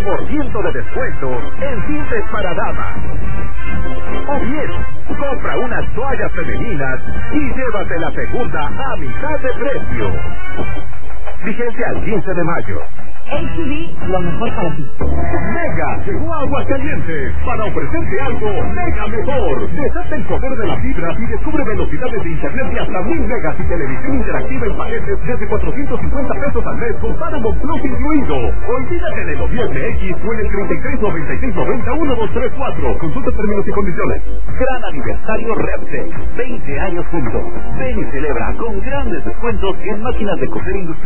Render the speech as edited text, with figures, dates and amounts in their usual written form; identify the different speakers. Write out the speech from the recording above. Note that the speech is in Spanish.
Speaker 1: 20% de descuento en tintes para damas. O bien, compra unas toallas femeninas y llévate la segunda a mitad de precio. Vigencia al 15 de mayo.
Speaker 2: HB, lo mejor para ti.
Speaker 1: Mega llegó a Aguascalientes para ofrecerte algo mega mejor. Desata el poder de la fibra y descubre velocidades de internet de hasta 1000 megas y televisión interactiva en paquetes desde 450 pesos al mes con Paramount Plus incluido. Olvídate de los 10MX o en el 3396901234. Consulta términos y condiciones. Gran aniversario Repsol. 20 años juntos. Ven y celebra con grandes descuentos en máquinas de coser industrial.